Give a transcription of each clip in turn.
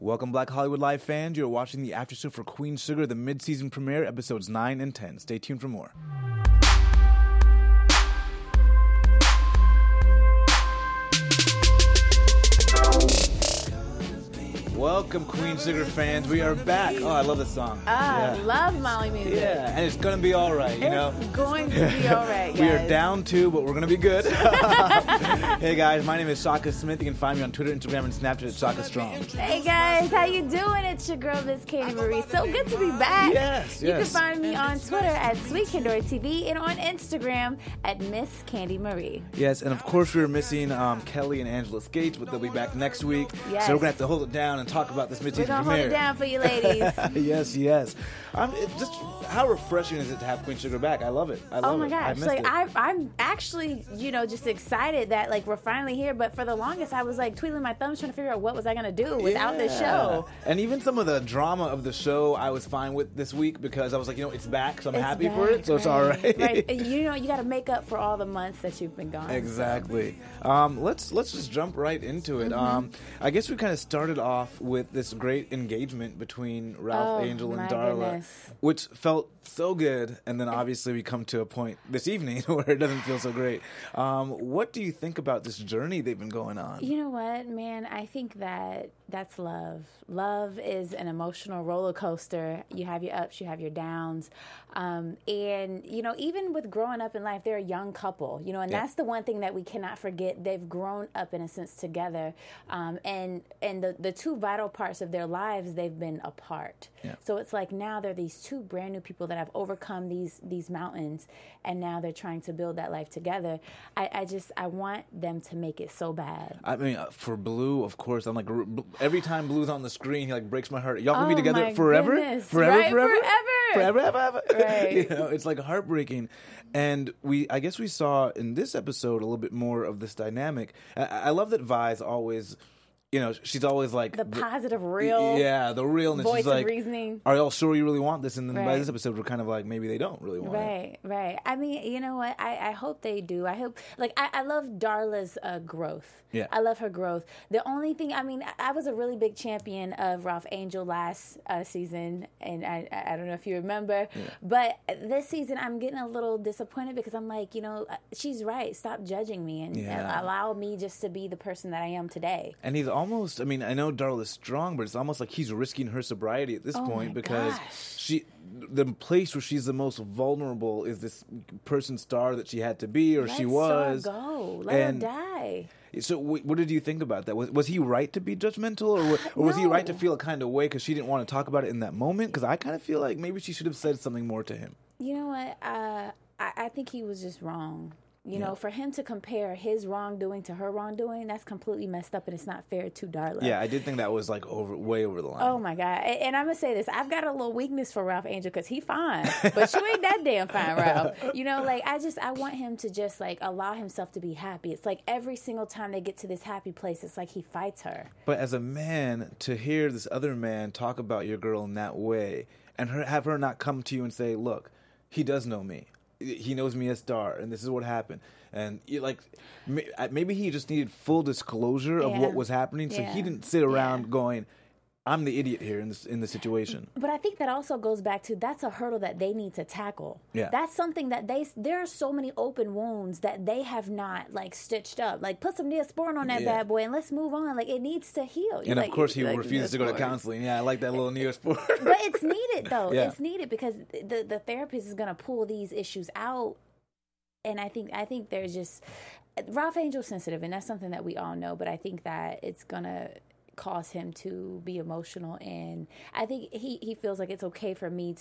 Welcome, Black Hollywood Live fans. You're watching the after show for Queen Sugar, the mid-season premiere, episodes 9 and 10. Stay tuned for more. Welcome, Queen Sugar fans. We are back. Oh, I love this song. I love Molly music. Yeah, and it's going to be all right, you know? It's going to be all right, guys. We are down 2, but we're going to be good. Hey, guys, my name is Shaka Smith. You can find me on Twitter, Instagram, and Snapchat at Shaka Strong. Hey, guys, how you doing? It's your girl, Miss Candy Marie. So good to be back. Yes. You can find me on Twitter at Sweet Kendora TV and on Instagram at Miss Candy Marie. Yes, and of course we were missing Kelly and Angela Skates, but they'll be back next week. Yes. So we're going to have to hold it down and talk about this We're mid-season going to premiere. hold it down for you ladies. Yes. Just how refreshing is it to have Queen Sugar back? I love it. I love Oh my it. gosh! I missed Like it. I'm actually, just excited that like we're finally here. But for the longest, I was like twiddling my thumbs trying to figure out what was I gonna do without this show. And even some of the drama of the show, I was fine with this week because I was like, it's back, so I'm happy for it. So it's all right. Right. And you got to make up for all the months that you've been gone. Exactly. Let's just jump right into it. I guess we kind of started off with this great engagement between Ralph Angel and my Darla, goodness. which felt so good, and then obviously we come to a point this evening where it doesn't feel so great. What do you think about this journey they've been going on? You know what, man? I think that's love. Love is an emotional roller coaster. You have your ups, you have your downs. And, even with growing up in life, they're a young couple, and that's the one thing that we cannot forget. They've grown up, in a sense, together. And the two vital parts of their lives, they've been apart. Yeah. So it's like now they're these two brand new people that have overcome these mountains, and now they're trying to build that life together. I want them to make it so bad. I mean, for Blue, of course, I'm like, every time Blue's on the screen, he like breaks my heart. Y'all can be together forever? Goodness. Forever? Right, Forever. Right. It's like heartbreaking. And I guess we saw in this episode a little bit more of this dynamic. I love that Vi's always, she's always like the positive, real, the realness. voice She's like, of reasoning. Are y'all sure you really want this? And then by Right. this episode, we're kind of like, maybe they don't really want it. Right. I mean, you know what? I hope they do. I hope, I love Darla's growth. Yeah. I love her growth. The only thing, I was a really big champion of Ralph Angel last season, and I don't know if you remember, but this season I'm getting a little disappointed because I'm like, she's right. Stop judging me and allow me just to be the person that I am today. And he's almost, I know Darla's strong, but it's almost like he's risking her sobriety at this point because the place where she's the most vulnerable is this person star that she had to be or she was. Let her go. Let her die. So what did you think about that? Was he right to be judgmental or was he right to feel a kind of way because she didn't want to talk about it in that moment? Because I kind of feel like maybe she should have said something more to him. You know what? I think he was just wrong. For him to compare his wrongdoing to her wrongdoing, that's completely messed up, and it's not fair to Darla. Yeah, I did think that was like way over the line. Oh my God! And I'm gonna say this: I've got a little weakness for Ralph Angel because he fine, but you ain't that damn fine, Ralph. I want him to just allow himself to be happy. It's like every single time they get to this happy place, it's like he fights her. But as a man, to hear this other man talk about your girl in that way, and have her not come to you and say, "Look, he does know me. He knows me as Star, and this is what happened." And maybe he just needed full disclosure of what was happening, so he didn't sit around going, "I'm the idiot here in this situation." But I think that also goes back to that's a hurdle that they need to tackle. Yeah. That's something that there are so many open wounds that they have not stitched up. Put some Neosporin on that bad boy and let's move on. It needs to heal. And of course he refuses to go to counseling. Yeah, I like that little Neosporin. But it's needed though. Yeah. It's needed because the therapist is going to pull these issues out. And I think there's just Ralph Angel's sensitive, and that's something that we all know. But I think that it's gonna cause him to be emotional, and I think he feels like it's okay for me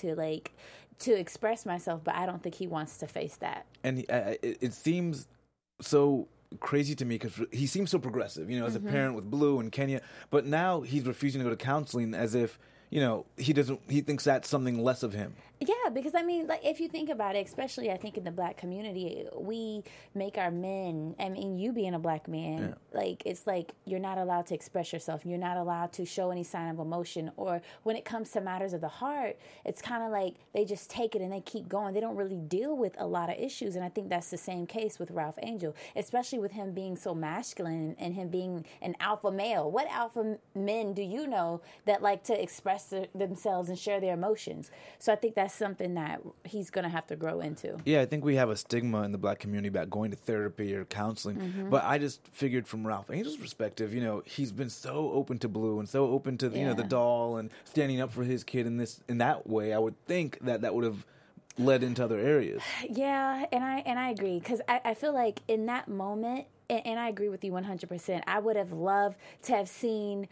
to express myself, but I don't think he wants to face that. And it seems so crazy to me because he seems so progressive, as a parent with Blue and Kenya, but now he's refusing to go to counseling as if he thinks that's something less of him. Yeah, because I mean, like, if you think about it, especially I think in the black community, we make our men, I mean, you being a black man, like, it's like you're not allowed to express yourself. You're not allowed to show any sign of emotion. Or when it comes to matters of the heart, it's kind of like they just take it and they keep going. They don't really deal with a lot of issues. And I think that's the same case with Ralph Angel, especially with him being so masculine and him being an alpha male. What alpha men do you know that like to express themselves and share their emotions? So I think that's something that he's going to have to grow into. Yeah, I think we have a stigma in the black community about going to therapy or counseling. But I just figured from Ralph Angel's perspective, he's been so open to Blue and so open to the doll and standing up for his kid in that way. I would think that would have led into other areas. Yeah, and I agree, because I feel like in that moment, and I agree with you 100%. I would have loved to have seen,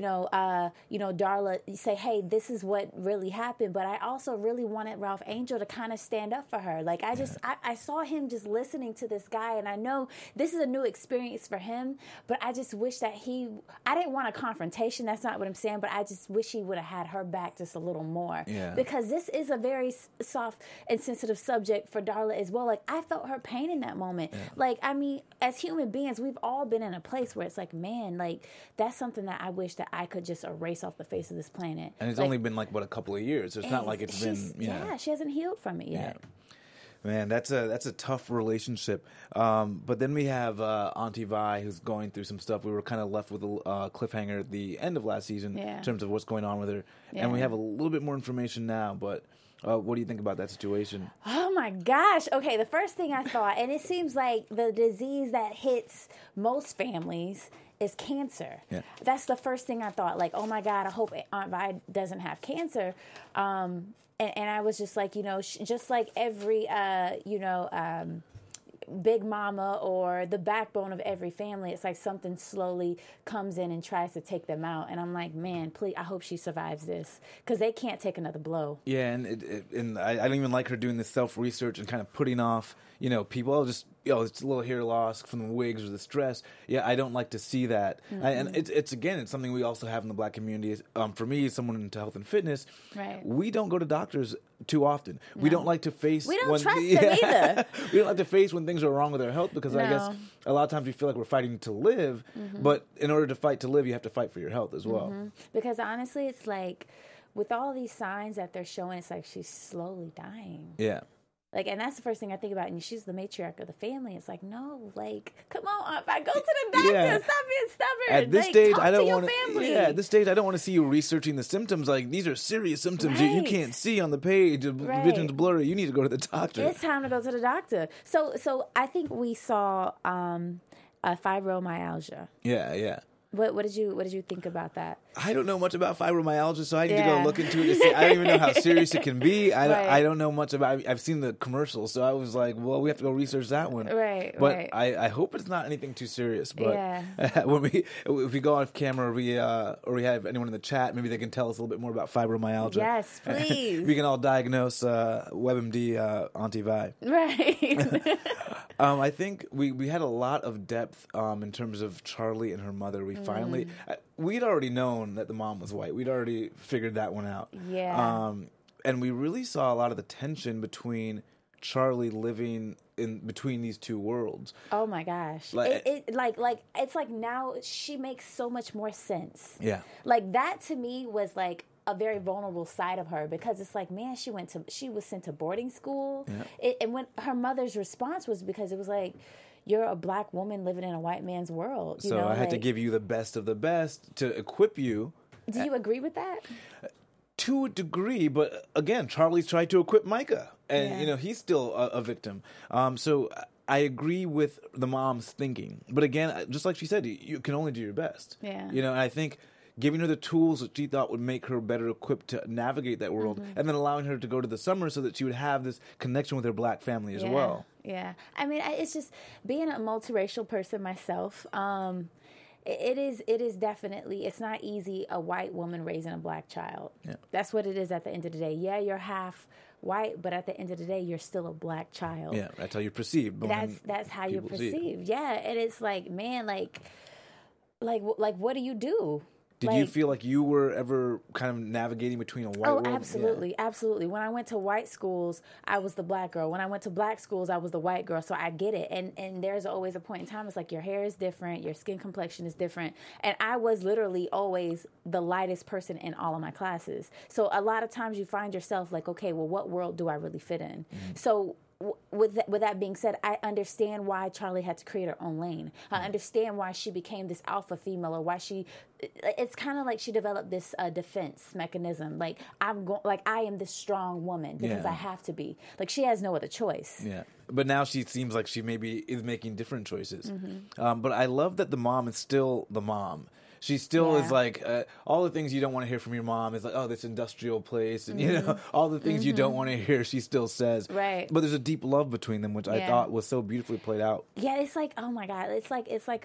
Darla say, "Hey, this is what really happened." But I also really wanted Ralph Angel to kind of stand up for her. Like I saw him just listening to this guy, and I know this is a new experience for him. But I just wish that I didn't want a confrontation. That's not what I'm saying. But I just wish he would have had her back just a little more. Yeah. Because this is a very soft and sensitive subject for Darla as well. Like, I felt her pain in that moment. Yeah. Like, I mean, as human beings, we've all been in a place where it's like, man, like, that's something that I wish that I could just erase off the face of this planet. And it's only been like, what, a couple of years. It's not like it's been, Yeah, she hasn't healed from it yet. Yeah. Man, that's a tough relationship. But then we have Auntie Vi, who's going through some stuff. We were kind of left with a cliffhanger at the end of last season in terms of what's going on with her. Yeah. And we have a little bit more information now, but what do you think about that situation? Oh my gosh. Okay, the first thing I thought, and it seems like the disease that hits most families is cancer. Yeah. That's the first thing I thought. Like, oh my God, I hope Aunt Vi doesn't have cancer. And I was just like, just like every, big mama or the backbone of every family, it's like something slowly comes in and tries to take them out. And I'm like, man, please, I hope she survives this, because they can't take another blow. Yeah, and I don't even like her doing this self-research and kind of putting off, people, it's a little hair loss from the wigs or the stress. Yeah, I don't like to see that. And it's something we also have in the black community. For me, as someone into health and fitness, right, we don't go to doctors too often. No. We don't like to face. We don't trust them either. We don't like to face when things are wrong with our health, because I guess a lot of times we feel like we're fighting to live, but in order to fight to live, you have to fight for your health as well. Because honestly, it's like, with all these signs that they're showing, it's like she's slowly dying. Yeah. Like, and that's the first thing I think about. And she's the matriarch of the family. It's like, no, like, come on, Aunt Vi, go to the doctor. Yeah. Stop being stubborn. At this stage, I don't want to. Yeah, at this stage, I don't want to see you researching the symptoms. Like, these are serious symptoms you can't see on the page. Vision's blurry. You need to go to the doctor. It's time to go to the doctor. So I think we saw fibromyalgia. Yeah. What did you think about that? I don't know much about fibromyalgia, so I need to go look into it to see. I don't even know how serious it can be. I don't know much about. I've seen the commercials, so I was like, well, we have to go research that one. Right. But I hope it's not anything too serious. But if we go off camera, or we have anyone in the chat, maybe they can tell us a little bit more about fibromyalgia. Yes, please. We can all diagnose WebMD Auntie Vi. Right. I think we had a lot of depth in terms of Charlie and her mother. We finally, we'd already known that the mom was white. We'd already figured that one out. Yeah. And we really saw a lot of the tension between Charlie living in between these two worlds. Oh my gosh. It's like now she makes so much more sense. Yeah. Like, that to me was like a very vulnerable side of her, because it's like, man, she was sent to boarding school. Yeah. And when her mother's response was, because it was like, you're a black woman living in a white man's world. So I had to give you the best of the best to equip you. Do you agree with that? To a degree, but again, Charlie's tried to equip Micah, and he's still a victim. So I agree with the mom's thinking, but again, just like she said, you can only do your best. Yeah. And I think giving her the tools that she thought would make her better equipped to navigate that world, and then allowing her to go to the summer so that she would have this connection with her black family as well. Yeah. I mean, it's just being a multiracial person myself. It is definitely, it's not easy, a white woman raising a black child. Yeah. That's what it is at the end of the day. Yeah, you're half white, but at the end of the day, you're still a black child. Yeah, that's how you're perceived. That's how you're perceived. Yeah, and it's like, man, like what do you do? Did you feel like you were ever kind of navigating between a white world? Oh, absolutely. Yeah. Absolutely. When I went to white schools, I was the black girl. When I went to black schools, I was the white girl. So I get it. And there's always a point in time. It's like your hair is different. Your skin complexion is different. And I was literally always the lightest person in all of my classes. So a lot of times you find yourself like, okay, well, what world do I really fit in? Mm-hmm. So with that being said, I understand why Charlie had to create her own lane. I understand why she became this alpha female, or why it's kind of like she developed this defense mechanism. Like I am this strong woman because I have to be. Like she has no other choice. Yeah. But now she seems like she maybe is making different choices. Mm-hmm. But I love that the mom is still the mom. She still is like, all the things you don't want to hear from your mom is like, oh, this industrial place. And, you know, all the things you don't want to hear, she still says. Right. But there's a deep love between them, which I thought was so beautifully played out. Yeah, it's like, oh my God. It's like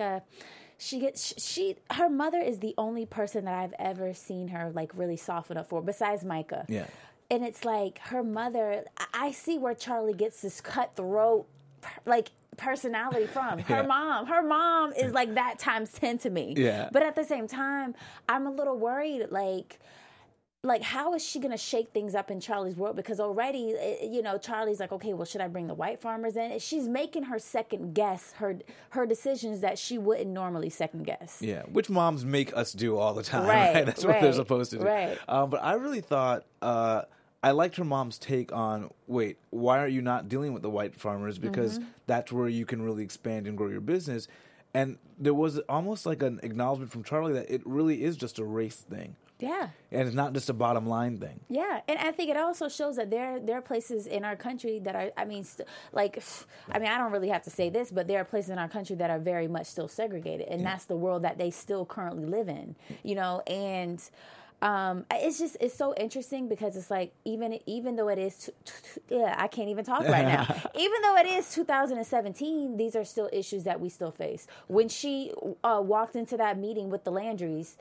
her mother is the only person that I've ever seen her like really soften up for, besides Micah. Yeah. And it's like her mother, I see where Charlie gets this cutthroat, like, personality from her mom is like that times 10 to me. Yeah. But at the same time, I'm a little worried, like how is she gonna shake things up in Charlie's world? Because already, you know, Charlie's like, okay, well, should I bring the white farmers in? She's making her second guess her decisions that she wouldn't normally second guess. Yeah, which moms make us do all the time. Right? That's what they're supposed to do. Right. But I really thought I liked her mom's take on, wait, why are you not dealing with the white farmers? Because that's where you can really expand and grow your business. And there was almost like an acknowledgement from Charlie that it really is just a race thing. Yeah. And it's not just a bottom line thing. Yeah. And I think it also shows that there are places in our country that are, I don't really have to say this, but there are places in our country that are very much still segregated. And that's the world that they still currently live in, you know, and it's so interesting because it's like, even though it is, I can't even talk right now. Even though it is 2017, these are still issues that we still face. When she walked into that meeting with the Landrys,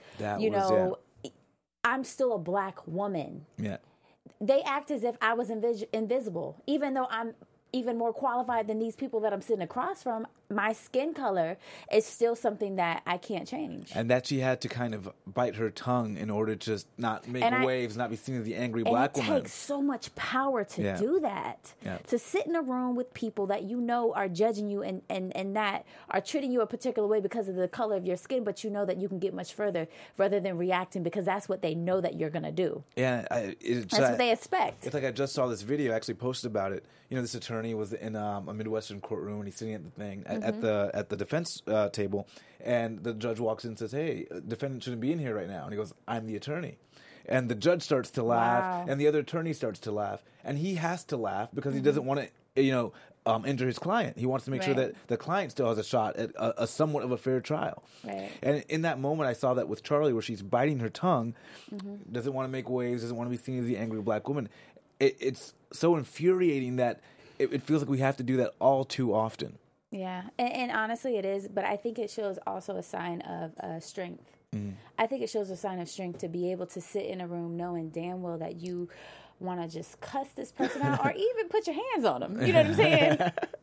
I'm still a black woman. Yeah. They act as if I was invisible, even though I'm even more qualified than these people that I'm sitting across from. My skin color is still something that I can't change. And that she had to kind of bite her tongue in order to just not make waves, not be seen as the angry black woman. It takes so much power to do that. Yeah. To sit in a room with people that you know are judging you and that are treating you a particular way because of the color of your skin, but you know that you can get much further rather than reacting because that's what they know that you're going to do. Yeah. That's what they expect. It's like I just saw this video, I actually posted about it. You know, this attorney was in a Midwestern courtroom and he's sitting at the thing, at the defense table, and the judge walks in and says, "Hey, defendant shouldn't be in here right now." And he goes, "I'm the attorney." And the judge starts to laugh, and the other attorney starts to laugh, and he has to laugh because he doesn't want to, injure his client. He wants to make sure that the client still has a shot at a somewhat of a fair trial. Right. And in that moment, I saw that with Charlie, where she's biting her tongue, doesn't want to make waves, doesn't want to be seen as the angry black woman. It's so infuriating that it feels like we have to do that all too often. Yeah, and honestly it is, but I think it shows also a sign of strength. I think it shows a sign of strength to be able to sit in a room knowing damn well that you want to just cuss this person out or even put your hands on them. You know what I'm saying?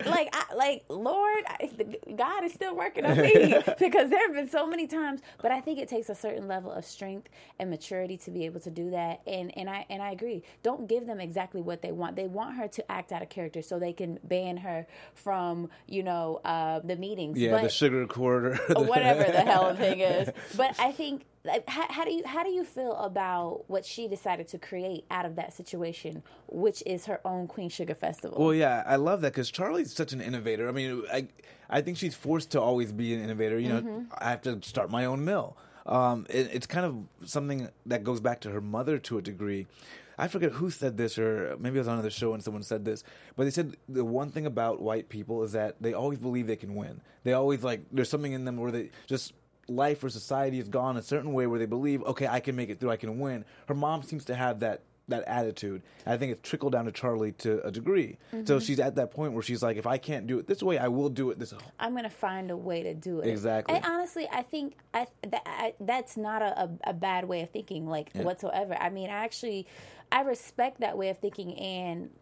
Lord, God is still working on me because there have been so many times. But I think it takes a certain level of strength and maturity to be able to do that. And I agree. Don't give them exactly what they want. They want her to act out of character so they can ban her from, the meetings. Yeah, the sugar quarter. Whatever the hell the thing is. But I think, how do you feel about what she decided to create out of that situation, which is her own Queen Sugar Festival? Well, yeah, I love that because Charlie's such an innovator. I mean, I think she's forced to always be an innovator. I have to start my own mill. It's kind of something that goes back to her mother to a degree. I forget who said this, or maybe it was on another show and someone said this, but they said the one thing about white people is that they always believe they can win. They always there's something in them where they just, life or society has gone a certain way where they believe, okay, I can make it through, I can win. Her mom seems to have that attitude. And I think it's trickled down to Charlie to a degree. So she's at that point where she's like, if I can't do it this way, I will do it this way. I'm going to find a way to do it. Exactly. And honestly, I think that's not a bad way of thinking, whatsoever. I mean, I respect that way of thinking, and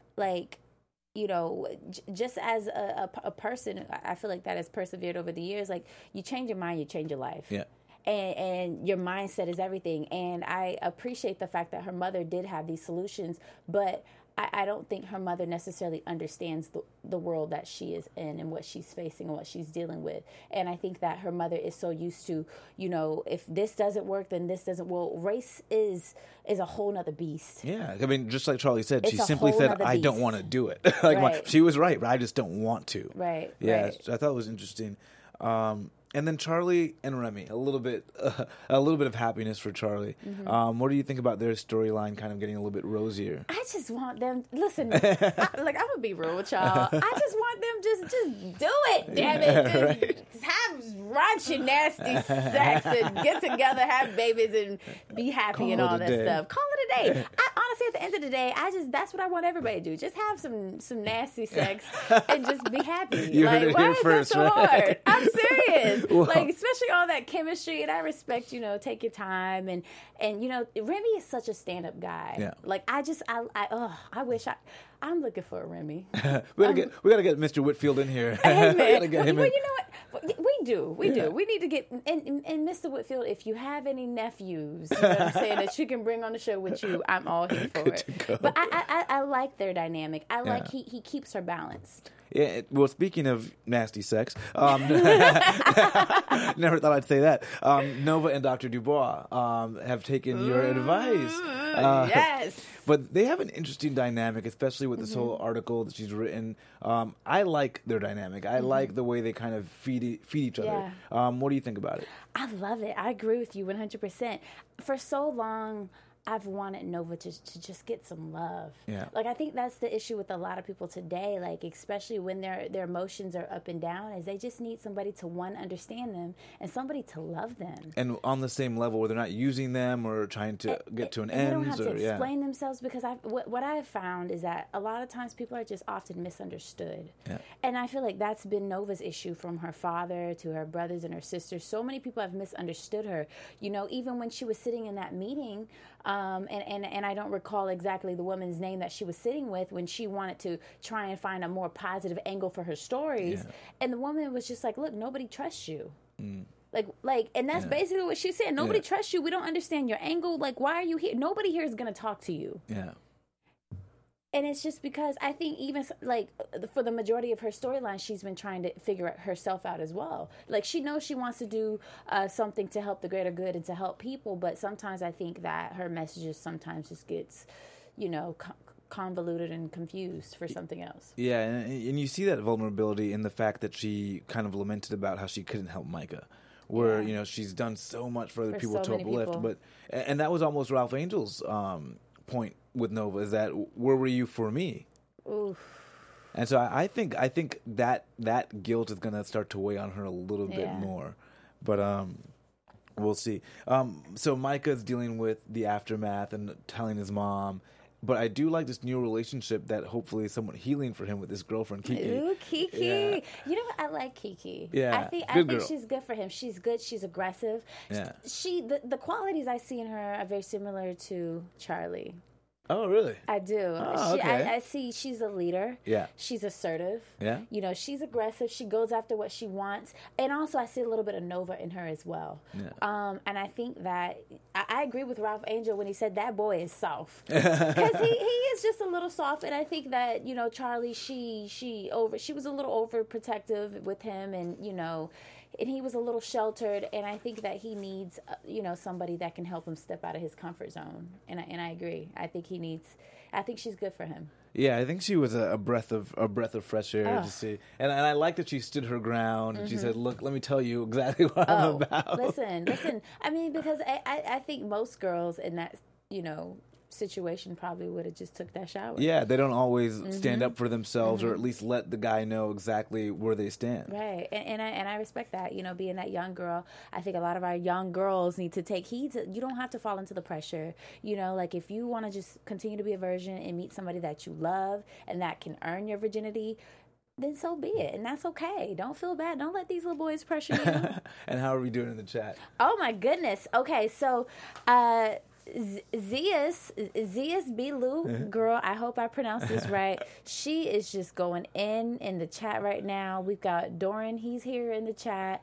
just as a person, I feel like that has persevered over the years. Like, you change your mind, you change your life. Yeah. and your mindset is everything. And I appreciate the fact that her mother did have these solutions, but I don't think her mother necessarily understands the world that she is in and what she's facing and what she's dealing with. And I think that her mother is so used to, if this doesn't work, then this doesn't. Well, race is a whole nother beast. Yeah, I mean, just like Charlie said, It's she a simply whole said, nother "I don't beast." want to do it." Like Right. she was right, but I just don't want to. Right. Yeah, Right. I thought it was interesting. And then Charlie and Remy, a little bit of happiness for Charlie. Mm-hmm. What do you think about their storyline kind of getting a little bit rosier? I just want them. Listen, I'm gonna be real with y'all. I just want them just do it. Damn it, just have raunchy, nasty sex and get together, have babies, and be happy Call and it all a that day. stuff. Call it a day. I honestly, at the end of the day, that's what I want everybody to do. Just have some nasty sex and just be happy. You heard it why here is first, that so right? hard? I'm serious. Well- Especially all that chemistry, and I respect, take your time and Remy is such a stand-up guy. Yeah. I wish I'm looking for a Remy. We gotta get Mr. Whitfield in here. Hey, We man. gotta get him Well, in. you know what? We do. Yeah. We need to get and Mr. Whitfield. If you have any nephews, you know what I'm saying, that you can bring on the show with you, I'm all here for Good it. to go. But I like their dynamic. I like Yeah. he keeps her balanced. Yeah, well, speaking of nasty sex, never thought I'd say that. Nova and Dr. Dubois have taken your advice. Yes. But they have an interesting dynamic, especially with this whole article that she's written. I like their dynamic. I like the way they kind of feed each other. Yeah. What do you think about it? I love it. I agree with you 100%. For so long, I've wanted Nova to just get some love. Yeah. I think that's the issue with a lot of people today, especially when their emotions are up and down, is they just need somebody to, one, understand them and somebody to love them. And on the same level where they're not using them or trying to get to an end. They don't have to explain themselves, because what I've found is that a lot of times people are just often misunderstood. Yeah. And I feel like that's been Nova's issue, from her father to her brothers and her sisters. So many people have misunderstood her. Even when she was sitting in that meeting, and I don't recall exactly the woman's name that she was sitting with, when she wanted to try and find a more positive angle for her stories. Yeah. And the woman was just like, look, nobody trusts you. And that's Yeah. basically what she said. Nobody trusts you. We don't understand your angle. Why are you here? Nobody here is going to talk to you. Yeah. And it's just because I think even for the majority of her storyline, she's been trying to figure herself out as well. She knows she wants to do something to help the greater good and to help people, but sometimes I think that her messages sometimes just gets, convoluted and confused for something else. Yeah, and you see that vulnerability in the fact that she kind of lamented about how she couldn't help Micah. Where, she's done so much for other people so to many uplift. people. But and that was almost Ralph Angel's point with Nova, is that, where were you for me? Oof. And so I think that guilt is going to start to weigh on her a little bit Yeah. more. But we'll see. So Micah's dealing with the aftermath and telling his mom. But I do like this new relationship that hopefully is somewhat healing for him with his girlfriend, Kiki. Ooh, Kiki. Yeah. You know what? I like Kiki. Yeah, I think girl. she's good for him. She's good. She's aggressive. Yeah. The qualities I see in her are very similar to Charlie. Oh, really? I do. Oh, okay. I see she's a leader. Yeah. She's assertive. Yeah. She's aggressive. She goes after what she wants. And also I see a little bit of Nova in her as well. Yeah. And I think that I agree with Ralph Angel when he said that boy is soft. Because he is just a little soft. And I think that, Charlie, she was a little overprotective with him, and, and he was a little sheltered, and I think that he needs, somebody that can help him step out of his comfort zone. And I agree. I think she's good for him. Yeah, I think she was a breath of fresh air to see, and I like that she stood her ground and she said, "Look, let me tell you exactly what I'm about." Listen. I mean, because I think most girls in that situation probably would have just took that shower. Yeah, they don't always stand up for themselves, or at least let the guy know exactly where they stand. Right, and I respect that. Being that young girl, I think a lot of our young girls need to take heed. You don't have to fall into the pressure. If you want to just continue to be a virgin and meet somebody that you love and that can earn your virginity, then so be it. And that's okay. Don't feel bad. Don't let these little boys pressure you. And how are we doing in the chat? Oh, my goodness. Okay, so Zias Bilu, girl, I hope I pronounced this right. She is just going in the chat right now. We've got Doran, he's here in the chat.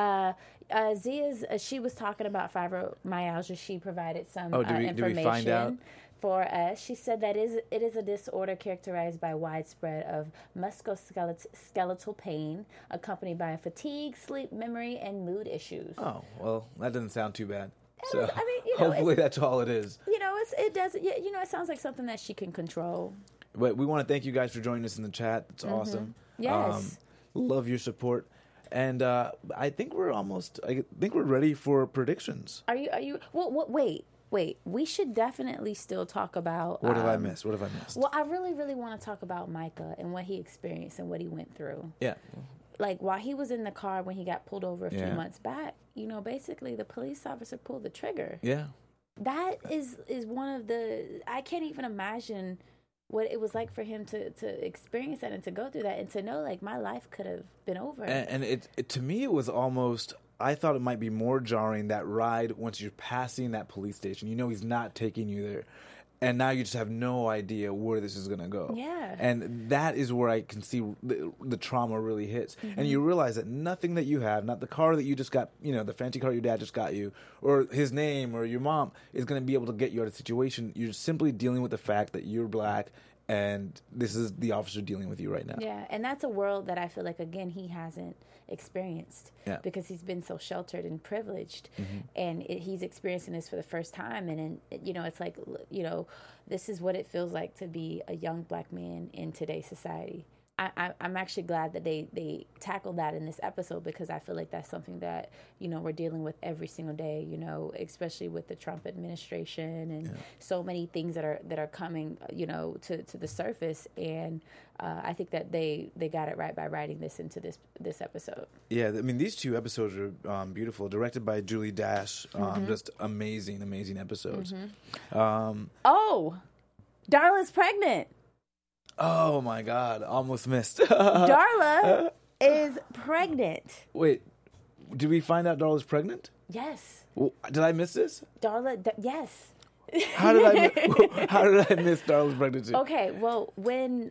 Zia's, she was talking about fibromyalgia. She provided some information. Did we find out? For us, she said that it is a disorder characterized by widespread of musculoskeletal pain, accompanied by fatigue, sleep, memory, and mood issues. Oh, well, that doesn't sound too bad. So I mean, you know, hopefully that's all it is. You know, it does. Yeah, you know, it sounds like something that she can control. But we want to thank you guys for joining us in the chat. It's awesome. Yes. Love your support. And I think we're ready for predictions. Are you? Well, wait. We should definitely still talk about. What have I missed? Well, I really, really want to talk about Micah and what he experienced and what he went through. Yeah. Like, while he was in the car when he got pulled over a few months back, you know, basically the police officer pulled the trigger. Yeah. That is one of the. I can't even imagine what it was like for him to experience that and to go through that and to know, like, my life could have been over. And it to me, it was almost. I thought it might be more jarring, that ride once you're passing that police station. You know he's not taking you there. And now you just have no idea where this is going to go. Yeah. And that is where I can see the trauma really hits. And you realize that nothing that you have, not the car that you just got, you know, the fancy car your dad just got you, or his name or your mom, is going to be able to get you out of the situation. You're simply dealing with the fact that you're black, and this is the officer dealing with you right now. Yeah, and that's a world that I feel like, again, he hasn't experienced because he's been so sheltered and privileged, and he's experiencing this for the first time. And you know, it's like, you know, this is what it feels like to be a young black man in today's society. I'm actually glad that they tackled that in this episode, because I feel like that's something that, you know, we're dealing with every single day, you know, especially with the Trump administration and so many things that are coming, you know, to the surface. And I think that they got it right by writing this into this episode. Yeah, I mean, these two episodes are beautiful, directed by Julie Dash. Just amazing episodes. Oh, Darla's pregnant. Oh my God! Almost missed. Darla is pregnant. Wait, did we find out Darla's pregnant? Yes. Well, did I miss this? Yes. How did I miss Darla's pregnancy? Okay, well, when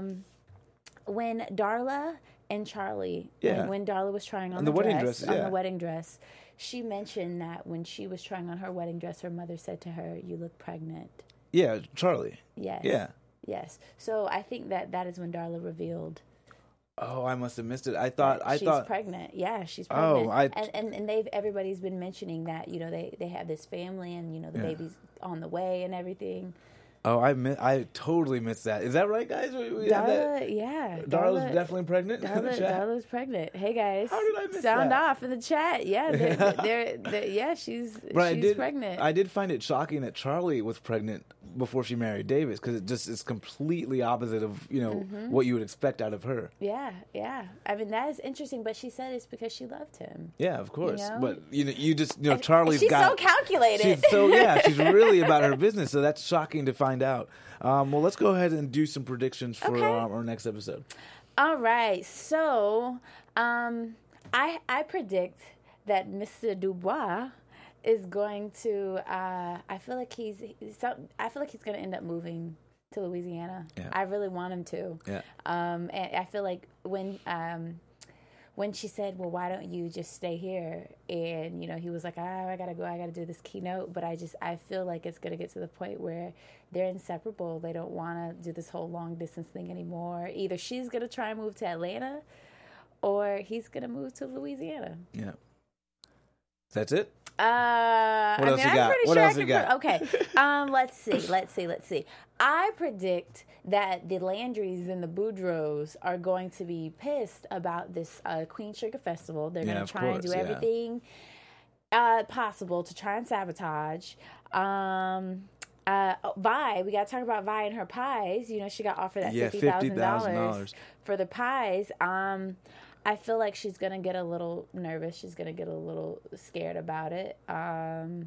Darla and Charlie, when Darla was trying on the wedding dress, on the wedding dress, she mentioned that when she was trying on her wedding dress, her mother said to her, "You look pregnant." Yeah, Charlie. Yes. Yeah. Yes. So I think that is when Darla revealed. Oh, I must have missed it. I thought she's pregnant. Yeah, she's pregnant. Oh, and everybody's been mentioning that, you know, they have this family, and, you know, the baby's on the way and everything. Oh, I totally missed that. Is that right, guys? Darla, yeah. Darla's definitely pregnant. Darla's pregnant. Hey, guys. How did I miss Sound that? off in the chat. Yeah, she's pregnant. I did find it shocking that Charlie was pregnant before she married Davis, because it just is completely opposite of, you know, what you would expect out of her. Yeah. I mean, that is interesting, but she said it's because she loved him. Yeah, of course. You know? But you just Charlie's she's so calculated. She's really about her business, so that's shocking to find out. Well, let's go ahead and do some predictions for our next episode. All right. So, I predict that Mr. Dubois is going to. I feel like he's going to end up moving to Louisiana. Yeah. I really want him to. Yeah. And I feel like when she said, "Well, why don't you just stay here?" and, you know, he was like, "I gotta go. I gotta do this keynote." But I feel like it's gonna get to the point where they're inseparable. They don't want to do this whole long distance thing anymore. Either she's gonna try and move to Atlanta, or he's gonna move to Louisiana. Yeah. That's it. What else you got? What else you got? Okay. Let's see. I predict that the Landrys and the Boudreaux are going to be pissed about this Queen Sugar Festival. They're going to try and do everything possible to try and sabotage. Vi, we got to talk about Vi and her pies. You know, she got offered that $50,000 for the pies. I feel like she's going to get a little nervous. She's going to get a little scared about it. And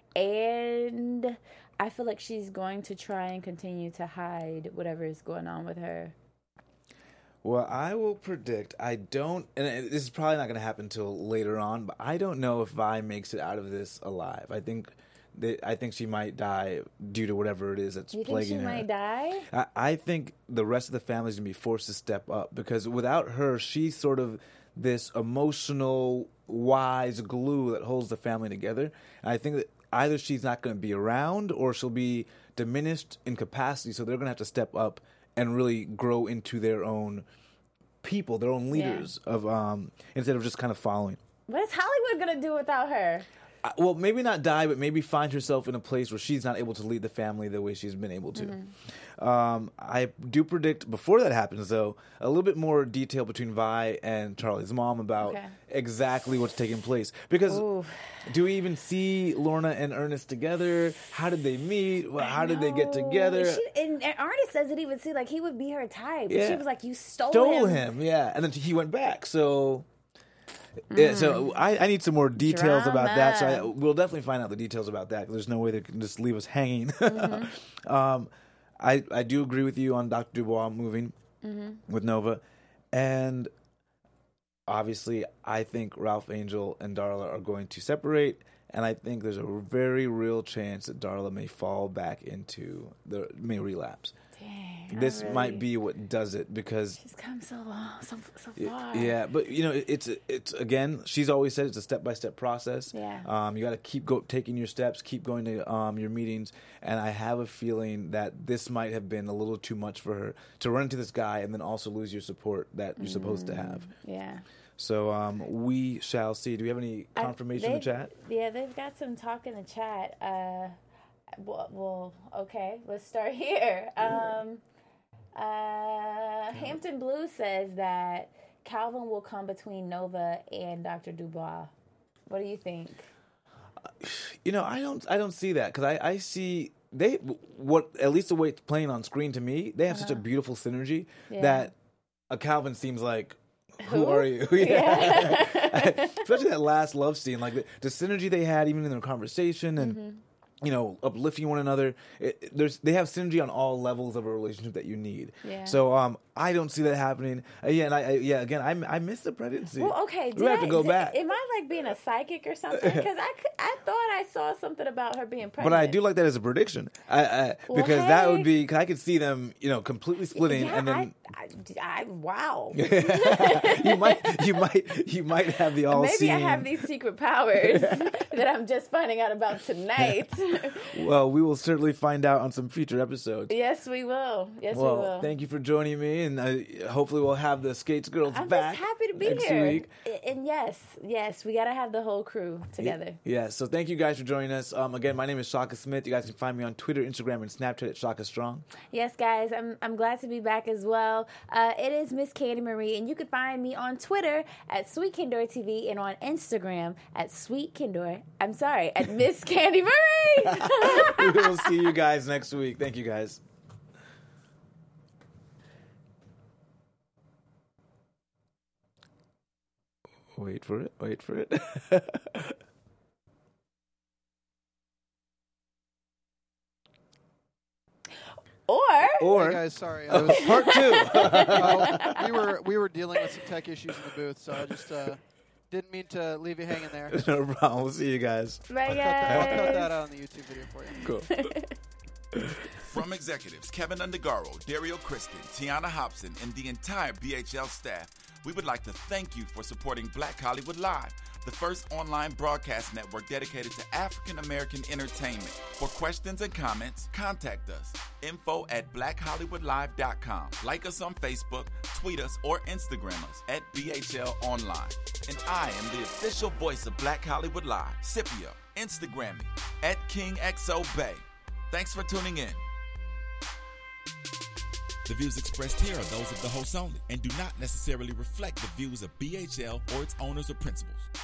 I feel like she's going to try and continue to hide whatever is going on with her. Well, I will predict, and this is probably not going to happen until later on, but I don't know if Vi makes it out of this alive. I think I think she might die due to whatever it is that's You think plaguing she her. might die? I think the rest of the family is going to be forced to step up because without her, she's sort of this emotional, wise glue that holds the family together. And I think that either she's not going to be around or she'll be diminished in capacity, so they're going to have to step up and really grow into their own people, their own leaders of instead of just kind of following. What is Hollywood going to do without her? Well, maybe not die, but maybe find herself in a place where she's not able to lead the family the way she's been able to. I do predict, before that happens, though, a little bit more detail between Vi and Charlie's mom about exactly what's taking place. Because do we even see Lorna and Ernest together? How did they meet? How did they get together? And Ernest doesn't even seem like he would be her type. Yeah. She was like, you stole him. Yeah. And then he went back, so... Yeah, so I need some more details about that. So we'll definitely find out the details about that. 'Cause there's no way they can just leave us hanging. I do agree with you on Dr. Dubois moving with Nova, and obviously I think Ralph Angel and Darla are going to separate, and I think there's a very real chance that Darla may fall back may relapse. Dang, this might be what does it because she's come so long, so far. Yeah, but it's again. She's always said it's a step-by-step process. Yeah. You got to keep taking your steps, keep going to your meetings, and I have a feeling that this might have been a little too much for her to run into this guy and then also lose your support that you're supposed to have. Yeah. So we shall see. Do we have any confirmation in the chat? Yeah, they've got some talk in the chat. Well, okay, let's start here. Hampton Blue says that Calvin will come between Nova and Dr. Dubois. What do you think? I don't see that because I see at least the way it's playing on screen to me, they have such a beautiful synergy that a Calvin seems like, who are you? Yeah. Especially that last love scene, like the synergy they had even in their conversation and uplifting one another. They have synergy on all levels of a relationship that you need. Yeah. So I don't see that happening. I miss the pregnancy. Well, okay. We have to go back. Am I like being a psychic or something? Because I thought I saw something about her being pregnant. But I do like that as a prediction. Because that would be. Cause I could see them, completely splitting, and then. Wow. you might have the all. Maybe I have these secret powers that I'm just finding out about tonight. Well, we will certainly find out on some future episodes. Yes, we will. We will. Thank you for joining me, and hopefully we'll have the Skates Girls I'm back. I'm just happy to be next here. Week. And yes, we got to have the whole crew together. Yeah, so thank you guys for joining us. Again, my name is Shaka Smith. You guys can find me on Twitter, Instagram, and Snapchat at Shaka Strong. Yes, guys, I'm glad to be back as well. It is Miss Candy Marie, and you can find me on Twitter at Sweet Kendor TV and on Instagram at at Miss Candy Marie. We will see you guys next week. Thank you, guys. Wait for it. Or hey guys, sorry. Part 2. We were dealing with some tech issues in the booth, so I just didn't mean to leave you hanging there. No problem. We'll see you guys. Bye, guys. I'll cut that out on the YouTube video for you. Cool. From executives Kevin Undergaro, Dario Kristen, Tiana Hobson, and the entire BHL staff, we would like to thank you for supporting Black Hollywood Live, the first online broadcast network dedicated to African American entertainment. For questions and comments, contact us. info@blackhollywoodlive.com. Like us on Facebook, tweet us, or Instagram us at BHL Online. And I am the official voice of Black Hollywood Live, Scipio. Instagram me at KingXOBay. Thanks for tuning in. The views expressed here are those of the hosts only and do not necessarily reflect the views of BHL or its owners or principals.